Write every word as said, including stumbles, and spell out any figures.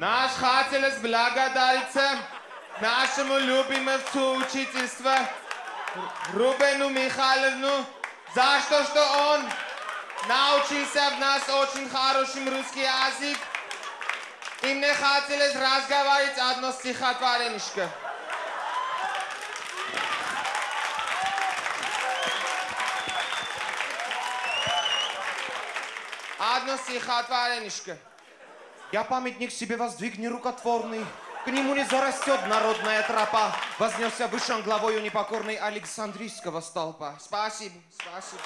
Наш хотелось благодариться нашему любимому учительству Рубену Михайловну за то, что он научился в нас очень хорошим русский язык. И мне хотелось разговаривать одно стихотворенечко. Одно стихотворенечко. Я памятник себе воздвиг нерукотворный, к нему не зарастет народная тропа. Вознесся выше главою непокорной Александрийского столпа. Спасибо, спасибо.